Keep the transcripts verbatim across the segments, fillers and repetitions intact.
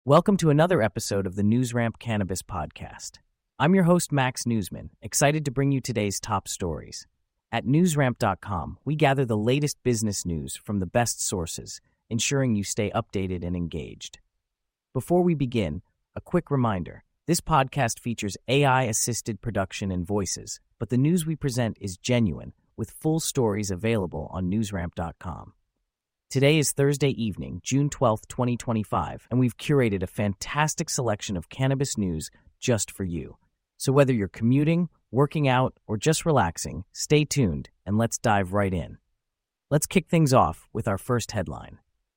Welcome to another episode of the NewsRamp Cannabis Podcast. I'm your host, Max Newsman, excited to bring you today's top stories. At newsramp dot com, we gather the latest business news from the best sources, ensuring you stay updated and engaged. Before we begin, a quick reminder. This podcast features A I-assisted production and voices, but the news we present is genuine, with full stories available on newsramp dot com. Today is Thursday evening, June twelfth, twenty twenty-five, and we've curated a fantastic selection of cannabis news just for you. So whether you're commuting, working out, or just relaxing, stay tuned and let's dive right in. Let's kick things off with our first headline.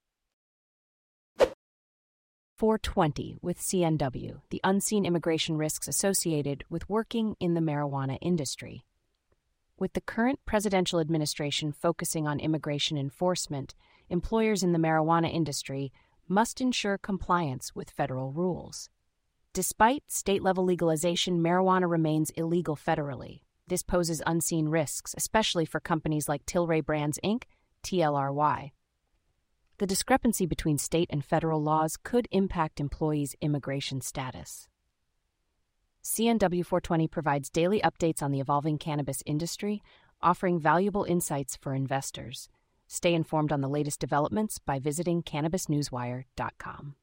four twenty with C N W, the unseen immigration risks associated with working in the marijuana industry. With the current presidential administration focusing on immigration enforcement, employers in the marijuana industry must ensure compliance with federal rules. Despite state-level legalization, marijuana remains illegal federally. This poses unseen risks, especially for companies like Tilray Brands, Incorporated, T L R Y. The discrepancy between state and federal laws could impact employees' immigration status. C N W four twenty provides daily updates on the evolving cannabis industry, offering valuable insights for investors. Stay informed on the latest developments by visiting cannabis newswire dot com.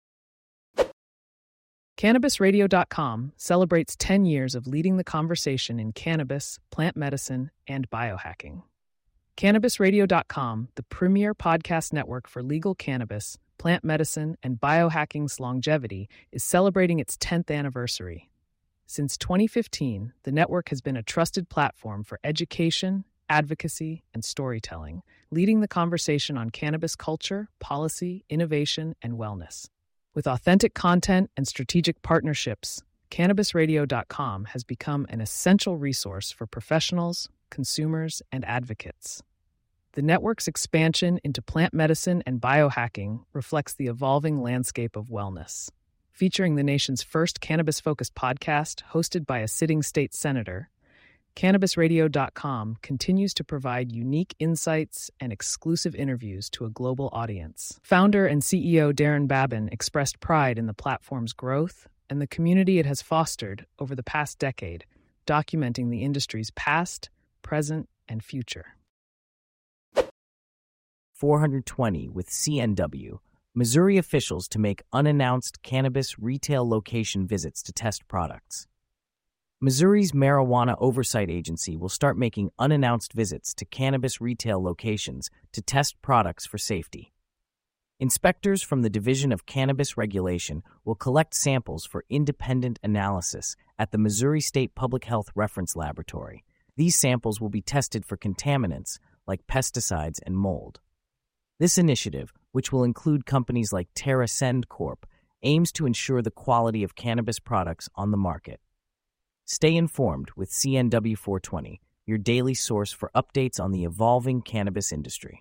Cannabis Radio dot com celebrates ten years of leading the conversation in cannabis, plant medicine, and biohacking. Cannabis Radio dot com, the premier podcast network for legal cannabis, plant medicine, and biohacking's longevity, is celebrating its tenth anniversary. Since twenty fifteen, the network has been a trusted platform for education, advocacy, and storytelling, leading the conversation on cannabis culture, policy, innovation, and wellness. With authentic content and strategic partnerships, Cannabis Radio dot com has become an essential resource for professionals, consumers, and advocates. The network's expansion into plant medicine and biohacking reflects the evolving landscape of wellness. Featuring the nation's first cannabis-focused podcast hosted by a sitting state senator, Cannabis Radio dot com continues to provide unique insights and exclusive interviews to a global audience. Founder and C E O Darren Babin expressed pride in the platform's growth and the community it has fostered over the past decade, documenting the industry's past, present, and future. four twenty with C N W. Missouri officials to make unannounced cannabis retail location visits to test products. Missouri's Marijuana Oversight Agency will start making unannounced visits to cannabis retail locations to test products for safety. Inspectors from the Division of Cannabis Regulation will collect samples for independent analysis at the Missouri State Public Health Reference Laboratory. These samples will be tested for contaminants like pesticides and mold. This initiative, which will include companies like TerraSend Corporation, aims to ensure the quality of cannabis products on the market. Stay informed with C N W four twenty, your daily source for updates on the evolving cannabis industry.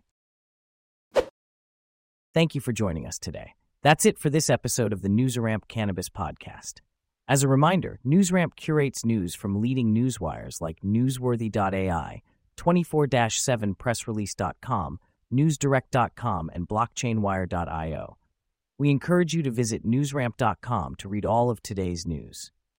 Thank you for joining us today. That's it for this episode of the NewsRamp Cannabis Podcast. As a reminder, NewsRamp curates news from leading newswires like newsworthy dot A I, twenty-four seven press release dot com, newsdirect dot com, and blockchain wire dot io. We encourage you to visit newsramp dot com to read all of today's news.